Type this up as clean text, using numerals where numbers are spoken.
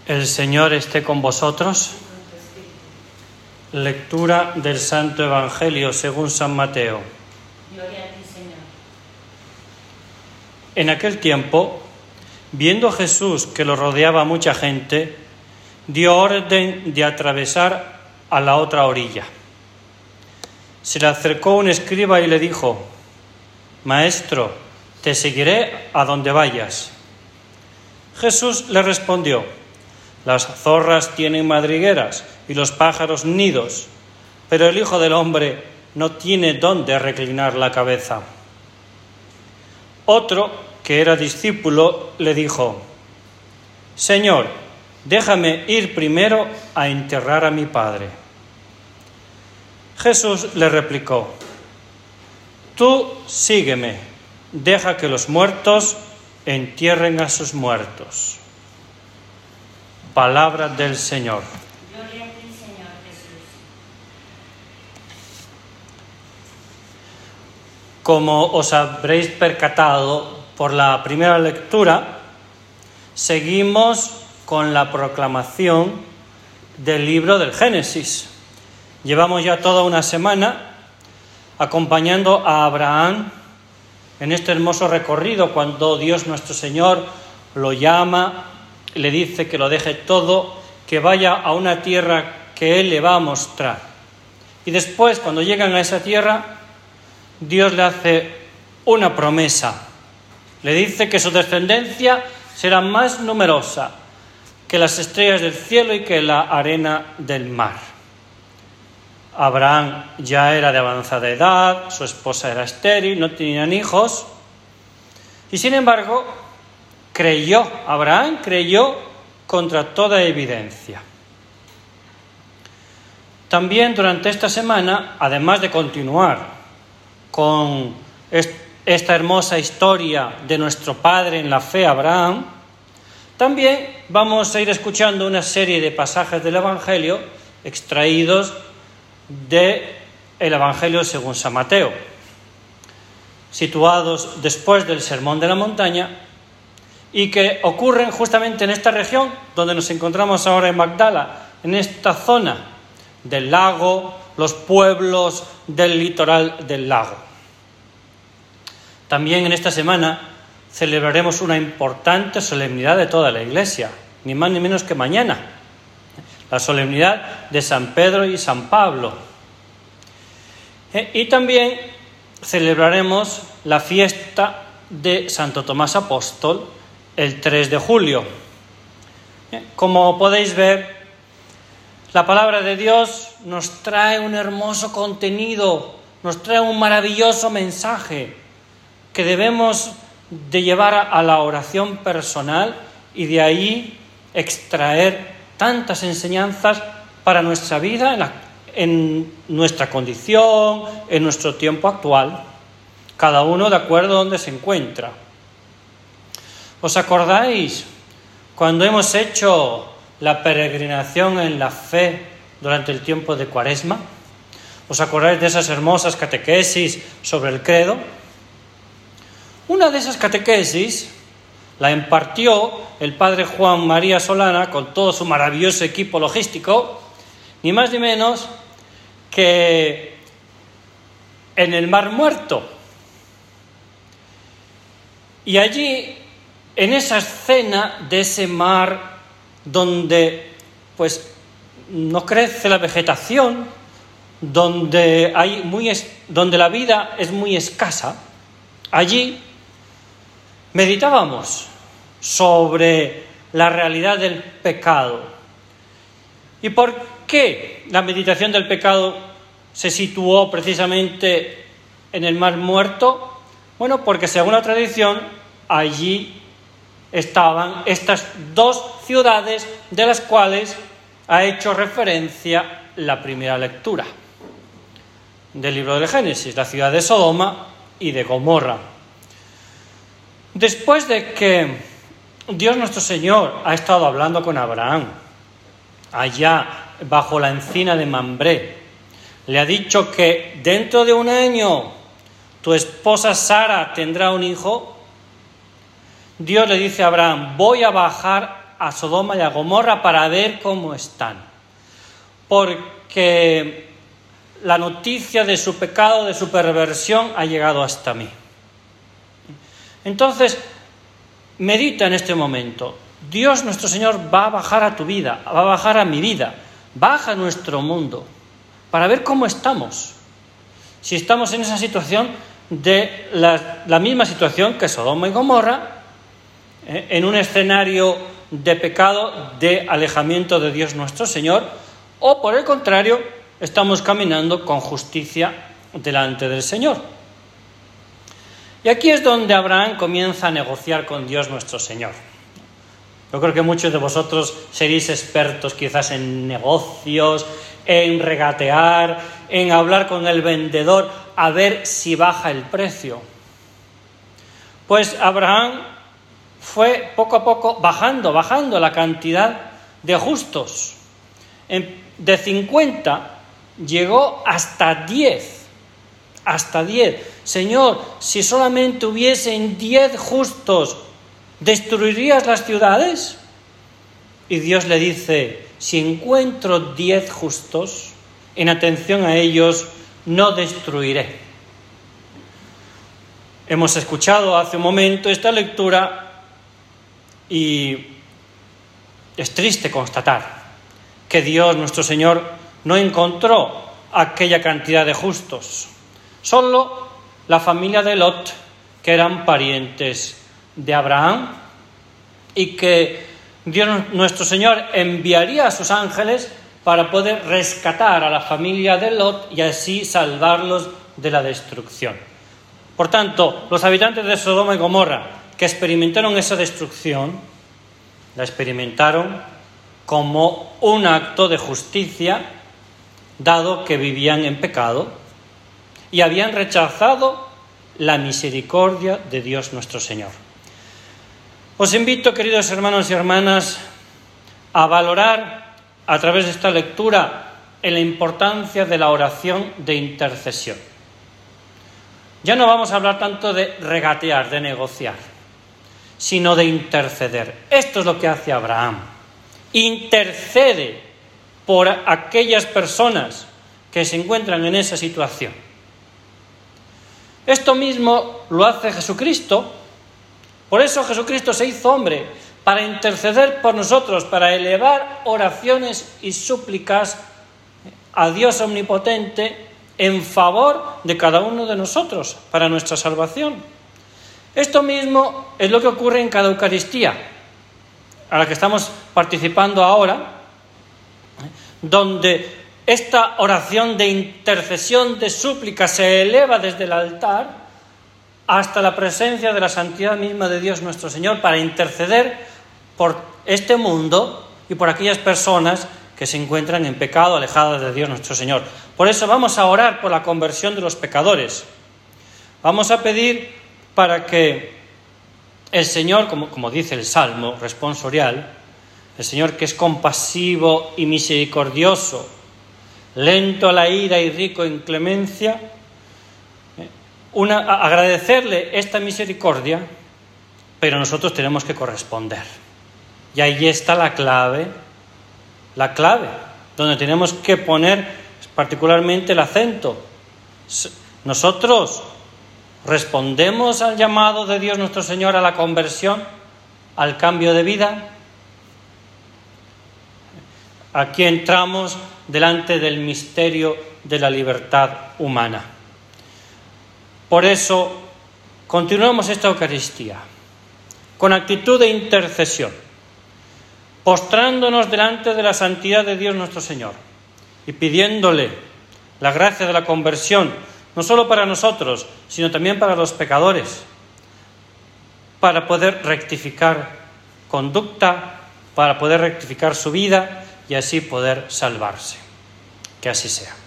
El Señor esté con vosotros. Lectura del Santo Evangelio según San Mateo. Gloria a ti, Señor. En aquel tiempo, viendo Jesús que lo rodeaba mucha gente, dio orden de atravesar a la otra orilla. Se le acercó un escriba y le dijo: Maestro, te seguiré a donde vayas. Jesús le respondió: Las zorras tienen madrigueras y los pájaros nidos, pero el Hijo del Hombre no tiene dónde reclinar la cabeza. Otro, que era discípulo, le dijo: Señor, déjame ir primero a enterrar a mi padre. Jesús le replicó: Tú sígueme, deja que los muertos entierren a sus muertos. Palabra del Señor. Gloria a ti, Señor Jesús. Como os habréis percatado por la primera lectura, seguimos con la proclamación del libro del Génesis. Llevamos ya toda una semana acompañando a Abraham en este hermoso recorrido cuando Dios nuestro Señor lo llama, le dice que lo deje todo, que vaya a una tierra que Él le va a mostrar. Y después, cuando llegan a esa tierra, Dios le hace una promesa. Le dice que su descendencia será más numerosa que las estrellas del cielo y que la arena del mar. Abraham ya era de avanzada edad, su esposa era estéril, no tenían hijos. Y sin embargo, Abraham creyó contra toda evidencia. También durante esta semana, además de continuar con esta hermosa historia de nuestro padre en la fe, Abraham, también vamos a ir escuchando una serie de pasajes del Evangelio extraídos del Evangelio según San Mateo, situados después del Sermón de la Montaña y que ocurren justamente en esta región donde nos encontramos ahora en Magdala, en esta zona del lago, los pueblos del litoral del lago. También en esta semana celebraremos una importante solemnidad de toda la Iglesia, ni más ni menos que mañana, la solemnidad de San Pedro y San Pablo. Y también celebraremos la fiesta de Santo Tomás Apóstol el 3 de julio. Como podéis ver, la palabra de Dios nos trae un hermoso contenido, nos trae un maravilloso mensaje que debemos de llevar a la oración personal y de ahí extraer tantas enseñanzas para nuestra vida, en nuestra condición, en nuestro tiempo actual, cada uno de acuerdo a donde se encuentra. ¿Os acordáis cuando hemos hecho la peregrinación en la fe durante el tiempo de Cuaresma? ¿Os acordáis de esas hermosas catequesis sobre el credo? Una de esas catequesis la impartió el padre Juan María Solana con todo su maravilloso equipo logístico, ni más ni menos que en el Mar Muerto. Y allí, en esa escena de ese mar donde pues no crece la vegetación, donde la vida es muy escasa, allí meditábamos sobre la realidad del pecado. ¿Y por qué la meditación del pecado se situó precisamente en el Mar Muerto? Bueno, porque según la tradición, allí estaban estas dos ciudades de las cuales ha hecho referencia la primera lectura del libro del Génesis, la ciudad de Sodoma y de Gomorra. Después de que Dios nuestro Señor ha estado hablando con Abraham, allá bajo la encina de Mambré, le ha dicho que dentro de un año tu esposa Sara tendrá un hijo, Dios le dice a Abraham: voy a bajar bajar a Sodoma y a Gomorra para ver cómo están. Porque la noticia de su pecado, de su perversión, ha llegado hasta mí. Entonces, medita en este momento. Dios nuestro Señor va a bajar a tu vida, va a bajar a mi vida, baja a nuestro mundo, para ver cómo estamos. Si estamos en esa situación de la misma situación que Sodoma y Gomorra, en un escenario de pecado, de alejamiento de Dios nuestro Señor, o por el contrario, estamos caminando con justicia delante del Señor. Y aquí es donde Abraham comienza a negociar con Dios nuestro Señor. Yo creo que muchos de vosotros seréis expertos quizás en negocios, en regatear, en hablar con el vendedor a ver si baja el precio. Pues Abraham fue poco a poco bajando la cantidad de justos. De 50 llegó hasta 10. Hasta 10. Señor, si solamente hubiesen 10 justos, ¿destruirías las ciudades? Y Dios le dice, si encuentro 10 justos, en atención a ellos, no destruiré. Hemos escuchado hace un momento esta lectura y es triste constatar que Dios, nuestro Señor, no encontró aquella cantidad de justos. Solo la familia de Lot, que eran parientes de Abraham, y que Dios nuestro Señor enviaría a sus ángeles para poder rescatar a la familia de Lot y así salvarlos de la destrucción. Por tanto, los habitantes de Sodoma y Gomorra que experimentaron esa destrucción, la experimentaron como un acto de justicia, dado que vivían en pecado y habían rechazado la misericordia de Dios nuestro Señor. Os invito, queridos hermanos y hermanas, a valorar a través de esta lectura en la importancia de la oración de intercesión. Ya no vamos a hablar tanto de regatear, de negociar, sino de interceder. Esto es lo que hace Abraham. Intercede por aquellas personas que se encuentran en esa situación. Esto mismo lo hace Jesucristo. Por eso Jesucristo se hizo hombre, para interceder por nosotros, para elevar oraciones y súplicas a Dios omnipotente en favor de cada uno de nosotros, para nuestra salvación. Esto mismo es lo que ocurre en cada Eucaristía, a la que estamos participando ahora, donde esta oración de intercesión, de súplica, se eleva desde el altar hasta la presencia de la santidad misma de Dios nuestro Señor, para interceder por este mundo y por aquellas personas que se encuentran en pecado, alejadas de Dios nuestro Señor. Por eso vamos a orar por la conversión de los pecadores. Vamos a pedir para que el Señor, como dice el Salmo responsorial, el Señor que es compasivo y misericordioso, lento a la ira y rico en clemencia, agradecerle esta misericordia, pero nosotros tenemos que corresponder. Y ahí está la clave, donde tenemos que poner particularmente el acento. Nosotros respondemos al llamado de Dios nuestro Señor a la conversión, al cambio de vida. Aquí entramos delante del misterio de la libertad humana. Por eso, continuamos esta Eucaristía con actitud de intercesión, postrándonos delante de la santidad de Dios nuestro Señor y pidiéndole la gracia de la conversión, no solo para nosotros, sino también para los pecadores, para poder rectificar conducta, para poder rectificar su vida y así poder salvarse. Que así sea.